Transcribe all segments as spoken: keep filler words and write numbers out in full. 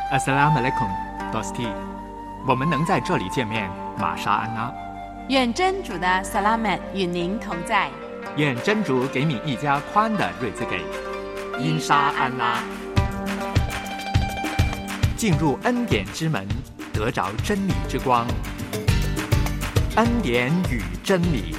Assalamualaikum, Dosti。我们能在这里见面，玛莎安拉。 愿真主的 Salamat 与您同在。 愿真主给你一家宽的瑞兹给。因沙安拉。进入恩典之门，得着真理之光。恩典与真理。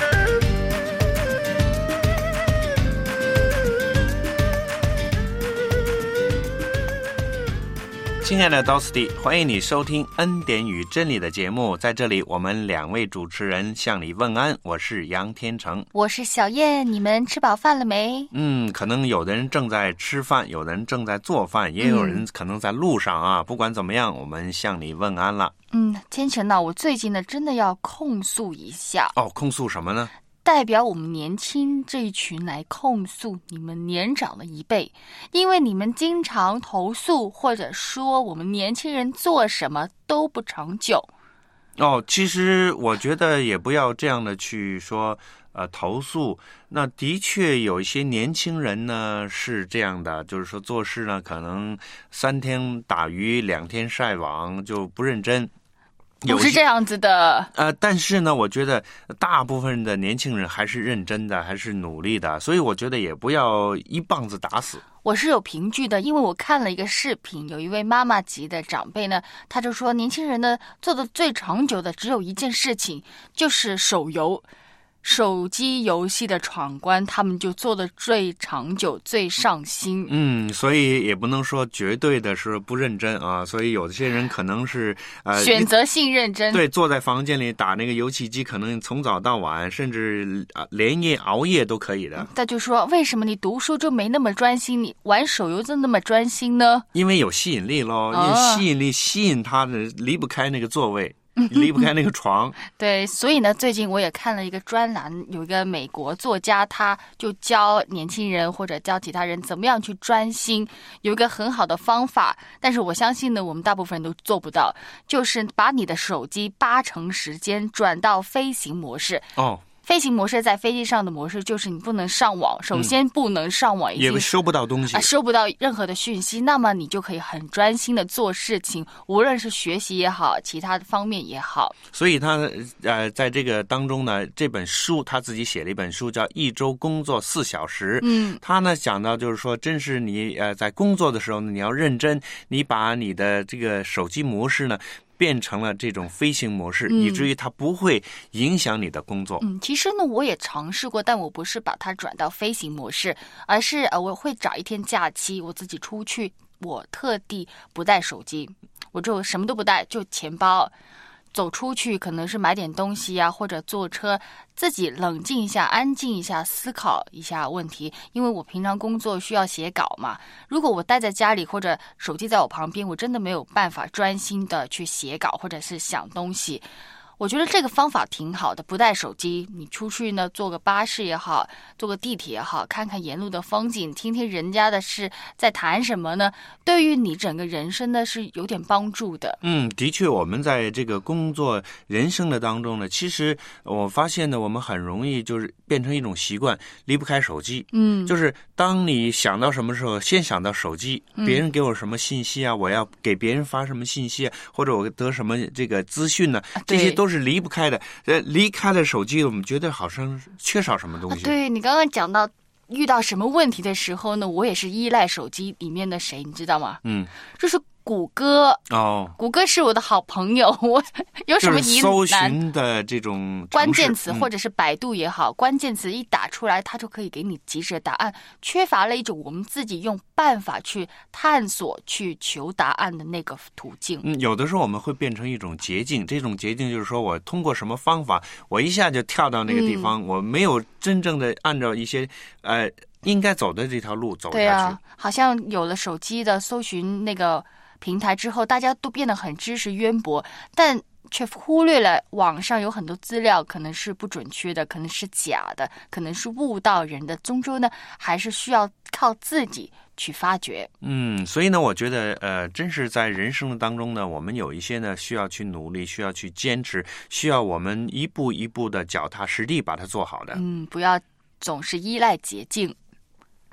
亲爱的 Dosti， 欢迎你收听恩典与真理的节目。在这里，我们两位主持人向你问安，我是杨天成， 我是小燕。你们吃饱饭了没？ 嗯，可能有的人正在吃饭，有的人正在做饭，也有人可能在路上啊。嗯、不管怎么样，我们向你问安了。 嗯，天成呢，我最近呢真的要控诉一下。 哦，控诉什么呢？ 代表我们年轻这一群来控诉你们年长的一辈，因为你们经常投诉或者说我们年轻人做什么都不长久。 哦，其实我觉得也不要这样的去说呃投诉。那的确有一些年轻人呢是这样的，就是说做事呢可能三天打鱼两天晒网，就不认真。 不是这样子的， 呃，但是呢，我觉得大部分的年轻人还是认真的，还是努力的，所以我觉得也不要一棒子打死。 我是有凭据的，因为我看了一个视频，有一位妈妈级的长辈呢，他就说年轻人呢做的最长久的只有一件事情，就是手游。手机游戏的闯关，他们就做的最长久、最上心。 嗯，所以也不能说绝对的是不认真啊。所以有些人可能是呃选择性认真， 对，坐在房间里打那个游戏机，可能从早到晚，甚至啊连夜熬夜都可以的。 他就说，为什么你读书就没那么专心，你玩手游就那么专心呢？ 因为有吸引力咯，因为吸引力吸引他的，离不开那个座位。离不开那个床。 对，所以呢，最近我也看了一个专栏，有一个美国作家，他就教年轻人或者教其他人怎么样去专心，有一个很好的方法，但是我相信呢，我们大部分人都做不到，就是把你的手机八成时间转到飞行模式。 哦。 飞行模式在飞机上的模式就是你不能上网，首先不能上网， 也收不到东西、 啊、收不到任何的讯息，那么你就可以很专心的做事情，无论是学习也好，其他的方面也好。 所以他呃在这个当中呢，这本书他自己写了一本书叫《一周工作四小时》。 嗯， 他呢讲到就是说，真是你呃在工作的时候呢，你要认真，你把你的这个手机模式呢变成了这种飞行模式、嗯、以至于它不会影响你的工作。 嗯，其实呢我也尝试过，但我不是把它转到飞行模式，而是呃我会找一天假期，我自己出去，我特地不带手机，我就什么都不带，就钱包。走出去可能是买点东西啊，或者坐车，自己冷静一下，安静一下，思考一下问题。因为我平常工作需要写稿嘛，如果我待在家里或者手机在我旁边，我真的没有办法专心的去写稿或者是想东西。我觉得这个方法挺好的，不带手机，你出去呢，坐个巴士也好，坐个地铁也好，看看沿路的风景，听听人家的是在谈什么呢，对于你整个人生呢是有点帮助的。 嗯，的确，我们在这个工作人生的当中呢，其实我发现呢，我们很容易就是变成一种习惯，离不开手机。 嗯， 就是当你想到什么时候，先想到手机，别人给我什么信息啊，嗯、我要给别人发什么信息啊，或者我得什么这个资讯呢、啊，这些都是离不开的。呃，离开了手机，我们觉得好像缺少什么东西。 啊、对，你刚刚讲到遇到什么问题的时候呢，我也是依赖手机里面的谁，你知道吗？ 嗯， 就是谷歌。 哦， 谷歌是我的好朋友，我有什么疑难、 就是、搜寻的这种关键词、嗯、或者是百度也好，关键词一打出来，它就可以给你及时的答案。缺乏了一种我们自己用办法去探索、去求答案的那个途径。 嗯，有的时候我们会变成一种捷径，这种捷径就是说我通过什么方法，我一下就跳到那个地方，嗯、我没有真正的按照一些呃应该走的这条路走下去。 对啊，好像有了手机的搜寻那个平台之后，大家都变得很知识渊博，但却忽略了网上有很多资料可能是不准确的，可能是假的，可能是误导人的，终究呢还是需要靠自己去发掘。 嗯，所以呢我觉得呃真是在人生的当中呢，我们有一些呢需要去努力，需要去坚持，需要我们一步一步的脚踏实地把它做好的。 嗯，不要总是依赖捷径。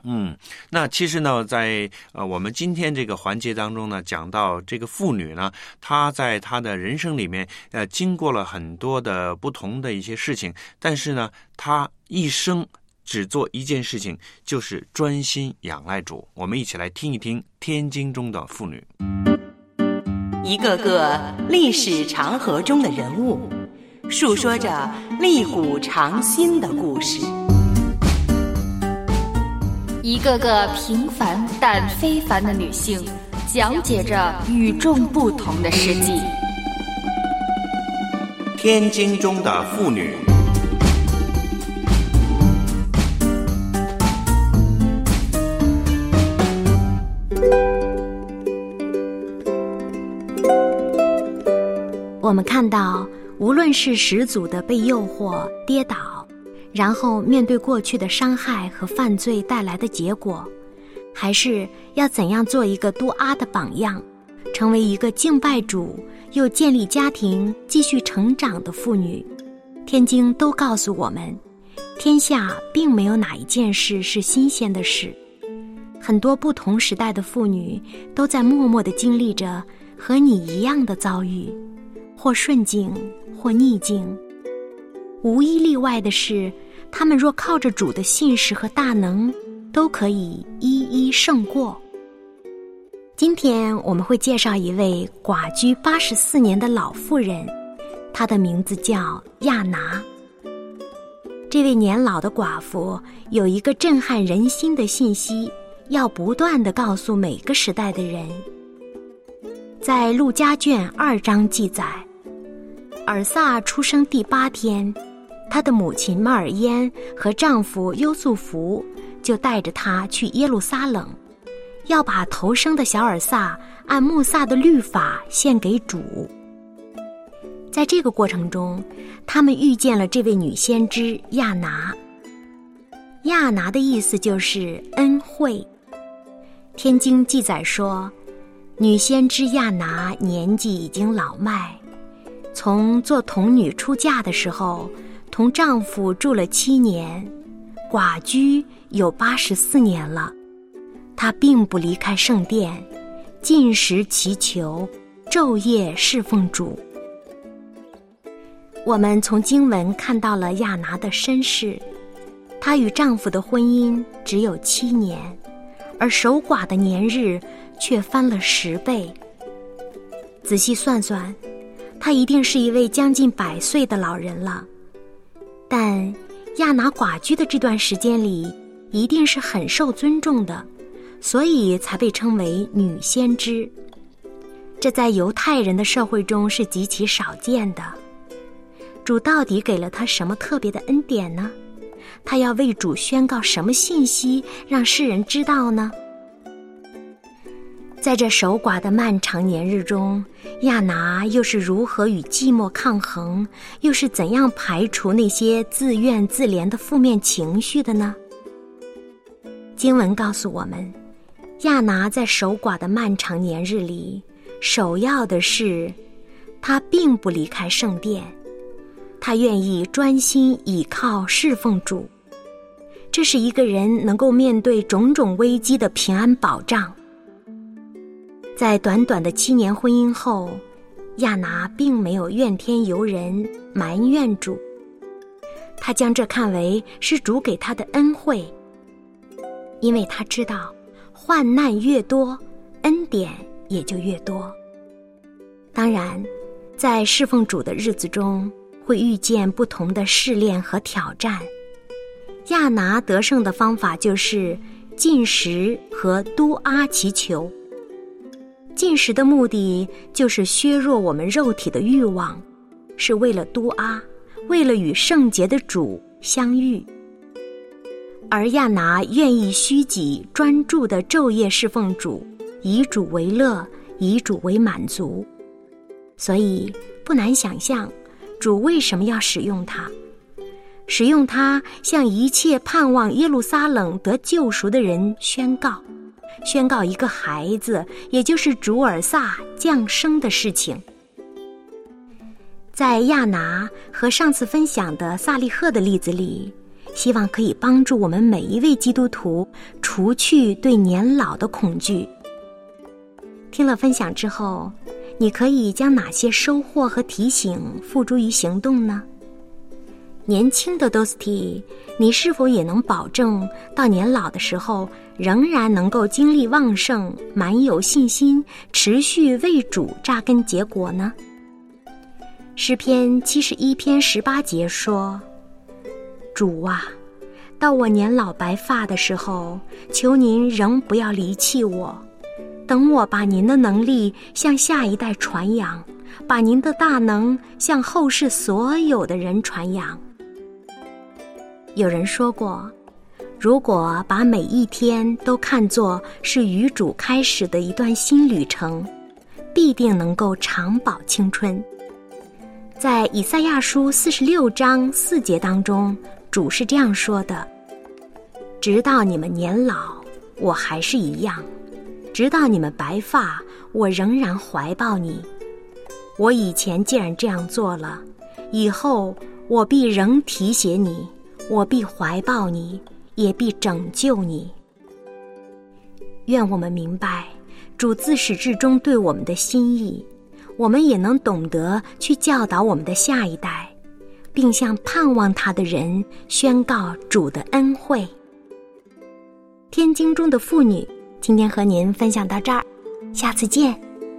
嗯，那其实呢，在呃我们今天这个环节当中呢，讲到这个妇女呢，她在她的人生里面，呃，经过了很多的不同的一些事情，但是呢，她一生只做一件事情，就是专心仰赖主。我们一起来听一听天经中的妇女， 一个个历史长河中的人物，述说着历古长新的故事。 一个个平凡但非凡的女性，讲解着与众不同的事迹。 天经中的妇女。 我们看到，无论是始祖的被诱惑、跌倒，然后面对过去的伤害和犯罪带来的结果，还是要怎样做一个多阿的榜样，成为一个敬拜主又建立家庭继续成长的妇女，天经都告诉我们，天下并没有哪一件事是新鲜的事。很多不同时代的妇女都在默默地经历着和你一样的遭遇，或顺境或逆境。无一例外的是，他们若靠着主的信实和大能，都可以一一胜过。今天我们会介绍一位寡居八十四年的老妇人，她的名字叫亚拿。这位年老的寡妇有一个震撼人心的信息，要不断地告诉每个时代的人。在路加卷二章记载，尔撒出生第八天，她的母亲麦尔焉和丈夫优素福就带着她去耶路撒冷，要把头生的小尔撒按穆萨的律法献给主。在这个过程中，他们遇见了这位女先知亚拿。亚拿的意思就是恩惠。天经记载说，女先知亚拿年纪已经老迈，从做童女出嫁的时候，同丈夫住了七年，寡居有八十四年了。她并不离开圣殿，禁食祈求，昼夜侍奉主。我们从经文看到了亚拿的身世，她与丈夫的婚姻只有七年，而守寡的年日却翻了十倍。仔细算算，她一定是一位将近百岁的老人了。但亚拿寡居的这段时间里，一定是很受尊重的，所以才被称为女先知。这在犹太人的社会中是极其少见的。主到底给了她什么特别的恩典呢？她要为主宣告什么信息，让世人知道呢？在这守寡的漫长年日中，亚拿又是如何与寂寞抗衡，又是怎样排除那些自怨自怜的负面情绪的呢？经文告诉我们，亚拿在守寡的漫长年日里，首要的是她并不离开圣殿，她愿意专心倚靠侍奉主。这是一个人能够面对种种危机的平安保障。在短短的七年婚姻后，亚拿并没有怨天尤人，埋怨主，她将这看为是主给她的恩惠，因为她知道患难越多，恩典也就越多。当然，在侍奉主的日子中，会遇见不同的试炼和挑战。亚拿得胜的方法就是禁食和督阿祈求。禁食的目的就是削弱我们肉体的欲望，是为了督阿，为了与圣洁的主相遇。而亚拿愿意虚己专注地昼夜侍奉主，以主为乐，以主为满足。所以不难想象，主为什么要使用他，使用他向一切盼望耶路撒冷得救赎的人宣告宣告一个孩子，也就是主尔撒降生的事情。在亚拿和上次分享的萨利赫的例子里， 希望可以帮助我们每一位基督徒除去对年老的恐惧。听了分享之后，你可以将哪些收获和提醒付诸于行动呢？年轻的 Dosty， 你是否也能保证到年老的时候仍然能够精力旺盛，满有信心，持续为主扎根结果呢？诗篇七十一篇十八节说，主啊，到我年老白发的时候，求您仍不要离弃我，等我把您的能力向下一代传扬，把您的大能向后世所有的人传扬。有人说过，如果把每一天都看作是与主开始的一段新旅程，必定能够长保青春。在以赛亚书四十六章四节当中，主是这样说的，直到你们年老，我还是一样，直到你们白发，我仍然怀抱你。我以前既然这样做了，以后我必仍提携你，我必怀抱你，也必拯救你。愿我们明白主自始至终对我们的心意，我们也能懂得去教导我们的下一代，并向盼望他的人宣告主的恩惠。天经中的妇女，今天和您分享到这儿，下次见。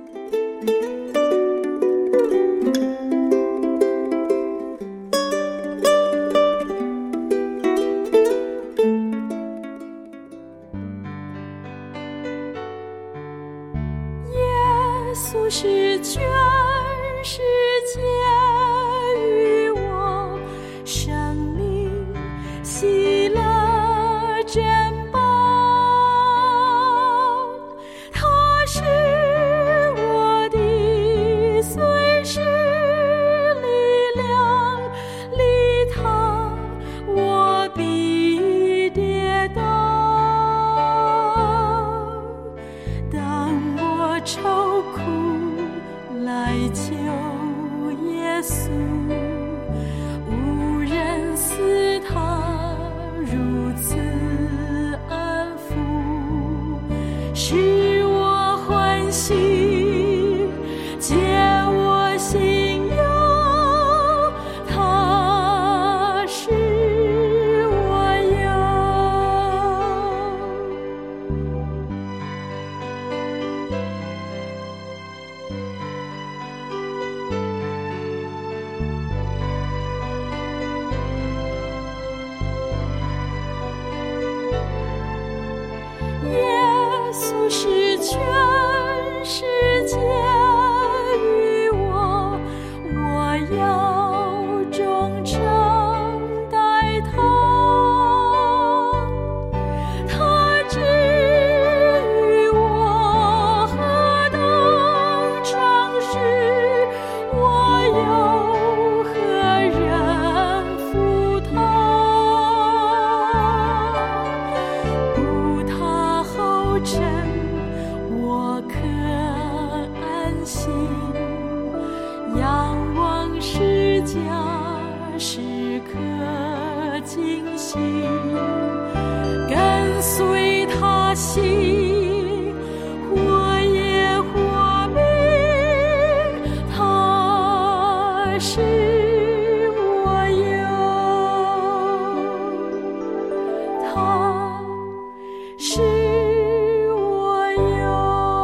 稣是全世界与我生命喜乐珍宝，他是我的随时力量，离他我必跌倒。当我愁苦来求耶稣，无人似他如此安抚，使我欢喜，解我心忧，他是我耶稣是全世界与我，我要忠诚待他。他治愈我何等诚实，我又何人负他？不他后尘，我可安心，仰望释迦时刻惊醒，跟随他行，活也活命，他是我有，他是我有。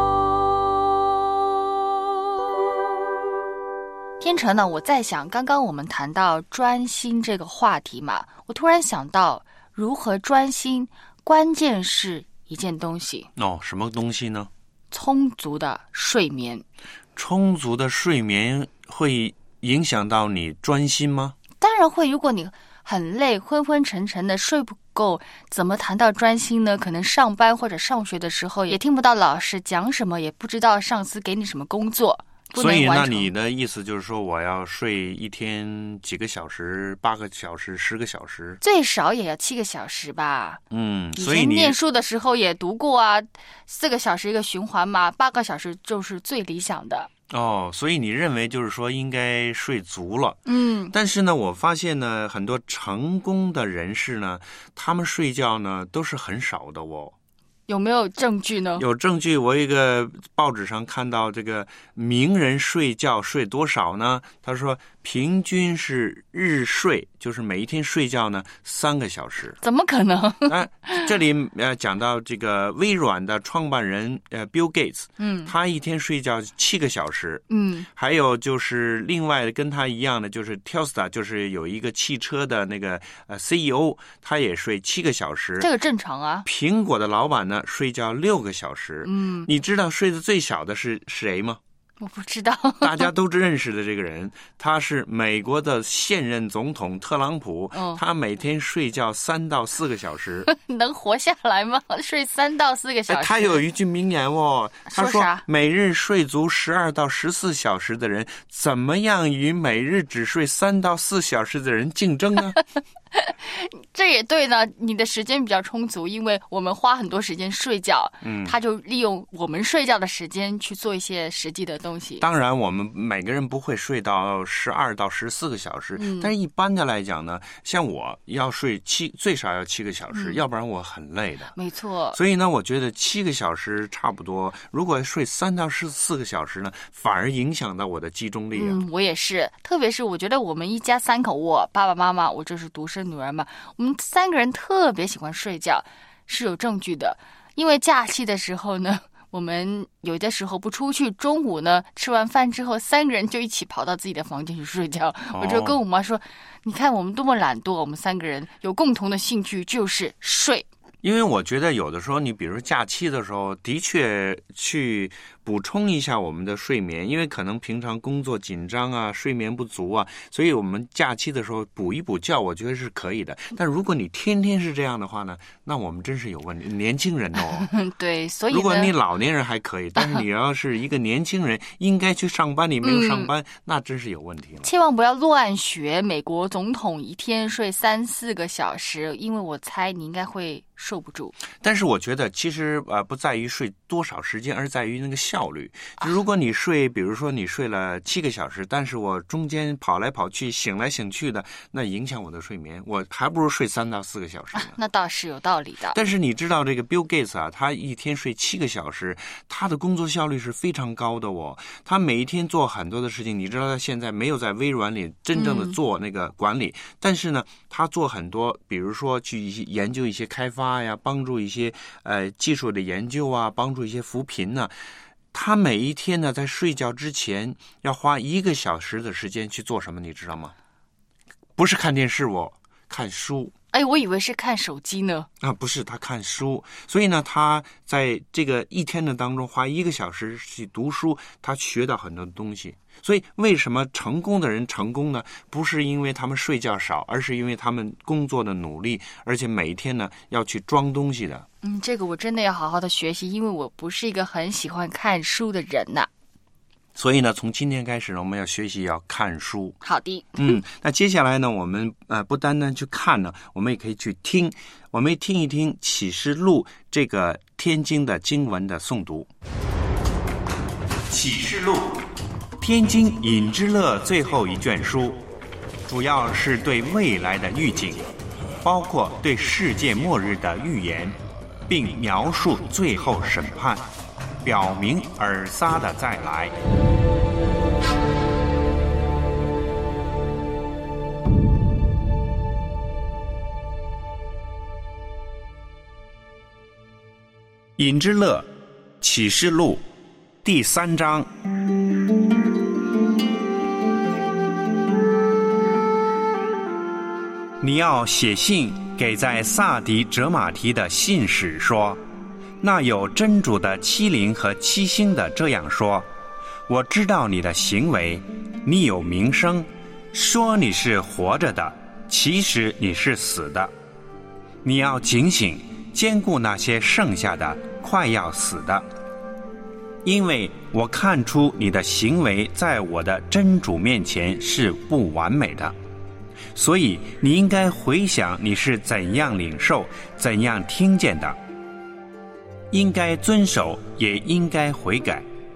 天成呢，我在想，刚刚我们谈到专心这个话题嘛，我突然想到，如何专心，关键是一件东西， 哦，什么东西呢？ 充足的睡眠。 充足的睡眠会影响到你专心吗？ 当然会，如果你很累，昏昏沉沉的睡不够，怎么谈到专心呢？可能上班或者上学的时候也听不到老师讲什么，也不知道上司给你什么工作，不能所以完成。 那你的意思就是说，我要睡一天几个小时，八个小时，十个小时， 最少也要七个小时吧。 嗯， 以所以你前念书的时候也读过啊，四个小时一个循环嘛，八个小时就是最理想的。 哦，所以你认为就是说应该睡足了。 嗯， 但是呢，我发现呢，很多成功的人士呢，他们睡觉呢都是很少的哦。 有没有证据呢？ 有证据，我一个报纸上看到这个名人睡觉睡多少呢？他说平均是日睡，就是每一天睡觉呢三个小时。 怎么可能？ 啊，这里呃讲到这个微软的创办人呃 Bill Gates， 嗯， 他一天睡觉七个小时。 嗯， 还有就是另外跟他一样的，就是 Tesla， 就是有一个汽车的那个呃 C E O， 他也睡七个小时。 这个正常啊。 苹果的老板呢睡觉六个小时。 嗯， 你知道睡得最少的是谁吗？ 我不知道。 大家都认识的这个人，他是美国的现任总统特朗普。 哦，他每天睡觉三到四个小时。 能活下来吗？睡三到四个小时。 他有一句名言哦，他说每日睡足十二到十四小时的人，怎么样与每日只睡三到四小时的人竞争呢？ 这也对呢，你的时间比较充足，因为我们花很多时间睡觉，嗯，他就利用我们睡觉的时间去做一些实际的东西。 当然，我们每个人不会睡到十二到十四个小时，嗯，但是一般的来讲呢，像我要睡七，最少要七个小时，嗯，要不然我很累的。 没错。 所以呢，我觉得七个小时差不多。如果睡三到十四个小时呢，反而影响到我的集中力啊。 嗯，我也是，特别是我觉得我们一家三口，我爸爸妈妈，我就是独生女儿嘛，我们三个人特别喜欢睡觉，是有证据的。因为假期的时候呢，我们有的时候不出去，中午呢吃完饭之后，三个人就一起跑到自己的房间去睡觉。哦，我就跟我妈说，你看我们多么懒惰，我们三个人有共同的兴趣就是睡。 因为我觉得有的时候，你比如假期的时候，的确去补充一下我们的睡眠，因为可能平常工作紧张啊，睡眠不足啊，所以我们假期的时候补一补觉，我觉得是可以的。但如果你天天是这样的话呢，那我们真是有问题。年轻人哦， 对，所以如果你老年人还可以，但是你要是一个年轻人，应该去上班，你没有上班，嗯，那真是有问题了。 千万不要乱学美国总统一天睡三四个小时，因为我猜你应该会受不住。 但是我觉得其实呃不在于睡多少时间，而在于那个效率。如果你睡，比如说你睡了七个小时，但是我中间跑来跑去，醒来醒去的，那影响我的睡眠，我还不如睡三到四个小时呢。 啊，那倒是有道理的。 但是你知道这个 Bill Gates 啊，他一天睡七个小时，他的工作效率是非常高的哦。他每一天做很多的事情，你知道他现在没有在微软里真正的做那个管理，嗯，但是呢，他做很多，比如说去研究一些开发呀，帮助一些呃技术的研究啊，帮助一些扶贫呢。他每一天呢，在睡觉之前要花一个小时的时间去做什么，你知道吗？不是看电视哦，看书。 哎，我以为是看手机呢。 啊，不是，他看书。所以呢，他在这个一天的当中花一个小时去读书，他学到很多东西。所以为什么成功的人成功呢？不是因为他们睡觉少，而是因为他们工作的努力，而且每天呢要去装东西的。 嗯，这个我真的要好好的学习，因为我不是一个很喜欢看书的人呐。 所以呢，从今天开始呢，我们要学习要看书。 好的。 嗯，那接下来呢，我们呃不单单去看呢，我们也可以去听，我们听一听启示录这个天经的经文的诵读。启示录，天经引之乐最后一卷书，主要是对未来的预警，包括对世界末日的预言，并描述最后审判，表明尔撒的再来。引之乐启示录第三章。你要写信给在萨迪折马提的信使说，那有真主的七灵和七星的这样说，我知道你的行为，你有名声，说你是活着的，其实你是死的。你要警醒，兼顾那些剩下的快要死的，因为我看出你的行为在我的真主面前是不完美的，所以你应该回想你是怎样领受，怎样听见的，应该遵守，也应该悔改。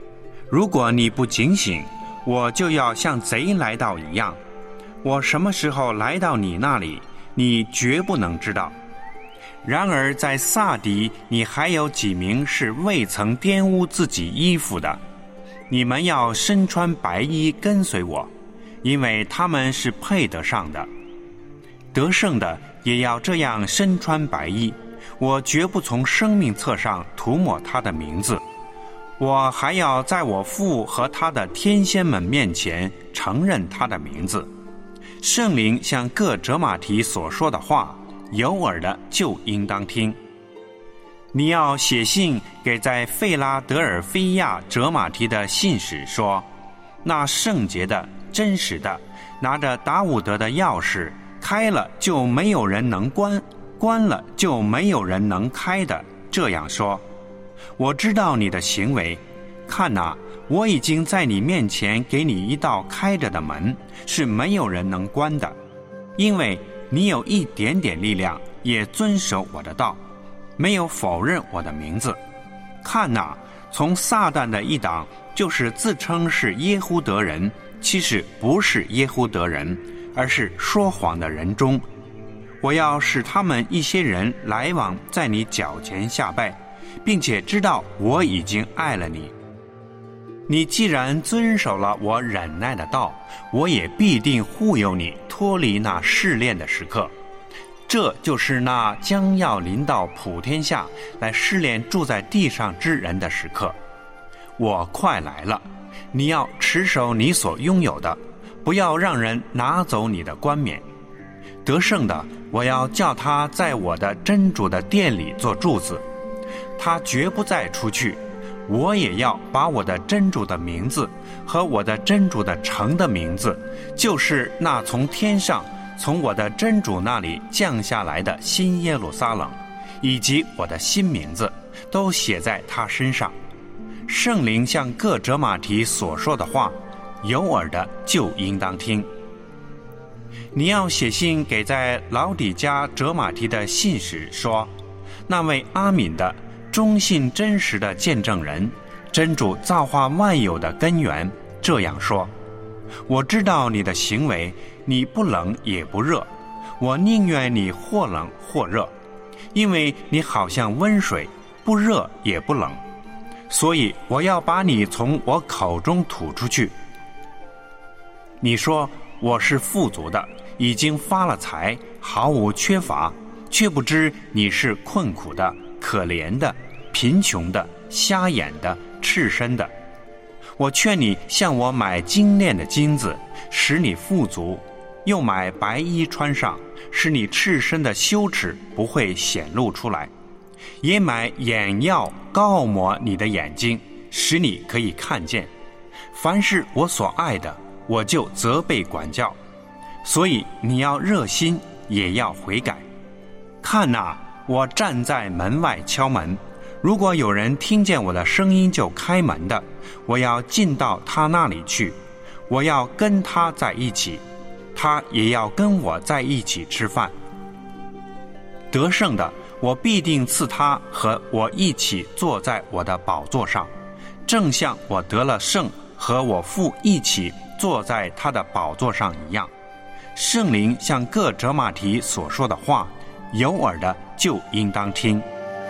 如果你不警醒，我就要像贼来到一样。我什么时候来到你那里，你绝不能知道。然而在撒狄，你还有几名是未曾玷污自己衣服的，你们要身穿白衣跟随我，因为他们是配得上的。得胜的也要这样身穿白衣，我绝不从生命册上涂抹他的名字。我还要在我父和他的天仙们面前承认他的名字。圣灵像各折马提所说的话，有耳的就应当听。你要写信给在费拉德尔菲亚折马提的信使说，那圣洁的、真实的，拿着达伍德的钥匙，开了就没有人能关，关了就没有人能开的，这样说。我知道你的行为，看哪，我已经在你面前给你一道开着的门，是没有人能关的，因为你有一点点力量，也遵守我的道，没有否认我的名字。看哪，从撒旦的一党，就是自称是耶胡德人，其实不是耶胡德人，而是说谎的人中，我要使他们一些人来往在你脚前下拜，并且知道我已经爱了你。你既然遵守了我忍耐的道，我也必定护佑你脱离那试炼的时刻。这就是那将要临到普天下来试炼住在地上之人的时刻。我快来了，你要持守你所拥有的，不要让人拿走你的冠冕。得胜的，我要叫他在我的真主的殿里做柱子，他绝不再出去。我也要把我的真主的名字和我的真主的城的名字，就是那从天上从我的真主那里降下来的新耶路撒冷，以及我的新名字，都写在他身上。圣灵像各折马提所说的话，有耳的就应当听。你要写信给在老底加折马提的信使说，那位阿敏的忠信真实的见证人，真主造化万有的根源，这样说：我知道你的行为，你不冷也不热，我宁愿你或冷或热，因为你好像温水，不热也不冷，所以我要把你从我口中吐出去。你说我是富足的，已经发了财，毫无缺乏，却不知你是困苦的、可怜的、贫穷的、瞎眼的、赤身的。我劝你向我买精炼的金子，使你富足，又买白衣穿上，使你赤身的羞耻不会显露出来，也买眼药膏抹你的眼睛，使你可以看见。凡是我所爱的，我就责备管教，所以你要热心，也要悔改。看哪，我站在门外敲门，如果有人听见我的声音就开门的，我要进到他那里去，我要跟他在一起，他也要跟我在一起吃饭。得胜的，我必定赐他和我一起坐在我的宝座上，正像我得了胜和我父一起坐在他的宝座上一样。圣灵像各折马提所说的话，有耳的就应当听。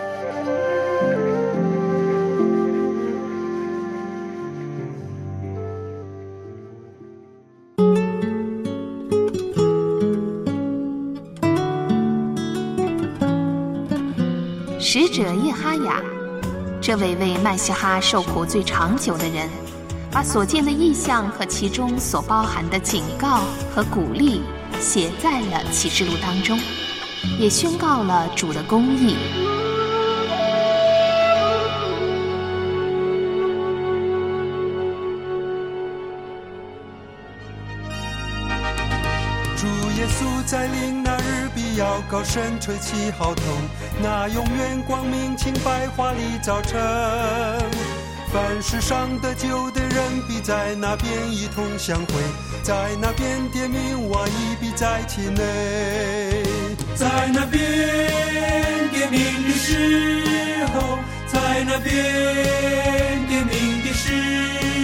使者叶哈雅，这位为麦西哈受苦最长久的人，把所见的异象和其中所包含的警告和鼓励写在了启示录当中，也宣告了主的公义。 主耶稣再临那日，必要高声吹起号筒，那永远光明清白华丽早晨。凡世上得救的人，必在那边一同相会，在那边点名往义必在其内。在那边点名的时候，在那边点名的时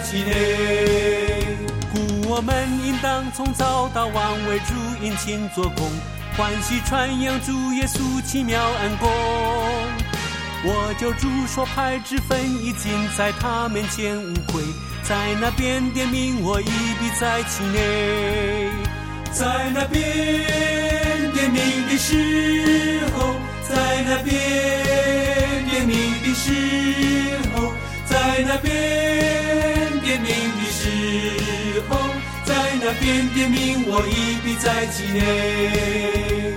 其内。故我们应当从早到晚为主殷勤做工，欢喜传扬主耶稣奇妙恩功。我救主所派之分已经在他面前无愧，在那边点名我已必在其内。在那边点名的时候，在那边点名的时候，在那边点名的时候，在那边点名我已必在其内。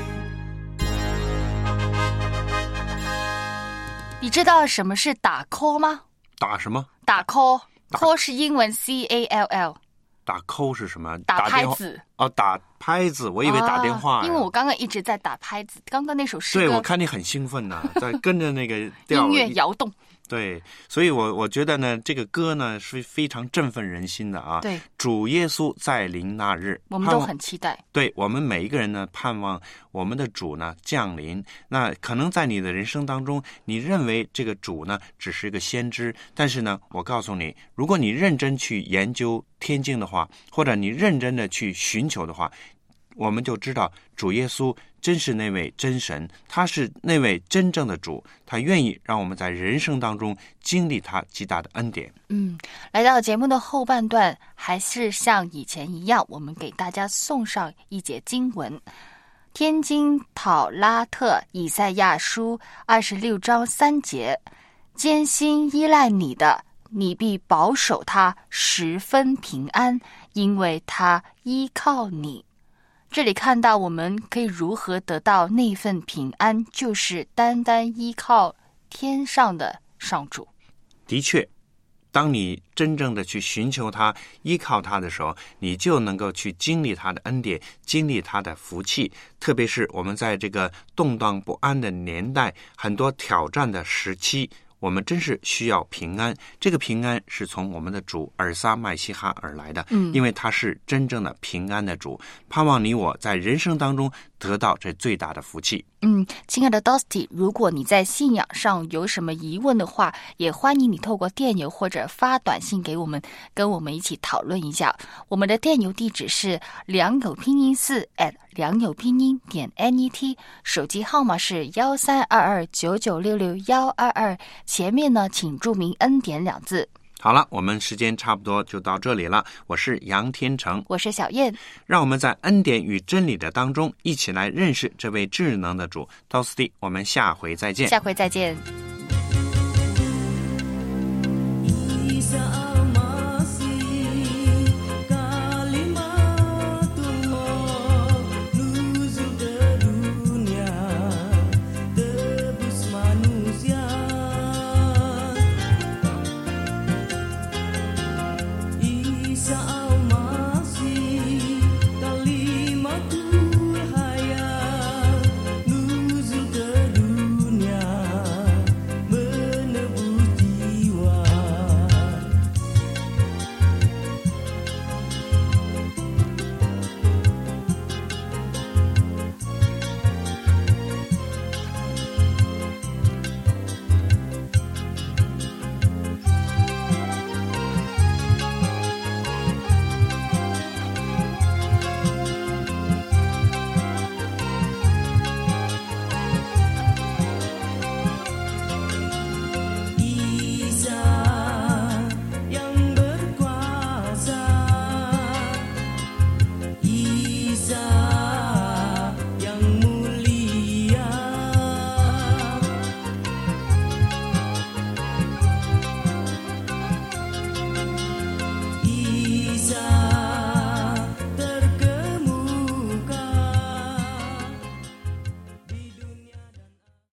你知道什么是打 call 吗？ 打什么？ 打 call， call 是英文 C A L L。 打 call 是什么？ 打拍子。 哦，打拍子，我以为打电话、啊。 因为我刚刚一直在打拍子，刚刚那首诗歌。 对，我看你很兴奋呐、啊，在跟着那个调音乐摇动。 对，所以我我觉得呢，这个歌呢是非常振奋人心的啊。 对， 主耶稣再临那日， 我们都很期待。 对，我们每一个人呢，盼望我们的主呢降临。那可能在你的人生当中，你认为这个主呢只是一个先知，但是呢，我告诉你，如果你认真去研究天经的话，或者你认真的去寻求的话，我们就知道主耶稣真是那位真神，他是那位真正的主，他愿意让我们在人生当中经历他极大的恩典。 嗯，来到节目的后半段，还是像以前一样，我们给大家送上一节经文，天经讨拉特以赛亚书二十六章三节，艰辛依赖你的，你必保守他十分平安，因为他依靠你。这里看到我们可以如何得到那份平安，就是单单依靠天上的上主。 的确，当你真正的去寻求他、依靠他的时候，你就能够去经历他的恩典，经历他的福气。特别是我们在这个动荡不安的年代，很多挑战的时期，我们真是需要平安。这个平安是从我们的主尔撒麦西哈而来的，嗯，因为他是真正的平安的主。盼望你我在人生当中得到这最大的福气。 嗯，亲爱的 Dusty， 如果你在信仰上有什么疑问的话，也欢迎你透过电邮或者发短信给我们，跟我们一起讨论一下。我们的电邮地址是良友拼音四 at 良友拼音点 net， 手机号码是幺三二二九九六六幺二二，前面呢请注明恩典两字。 好了，我们时间差不多就到这里了。我是杨天成， 我是小燕，让我们在恩典与真理的当中一起来认识这位智能的主。道斯蒂，我们下回再见。 下回再见。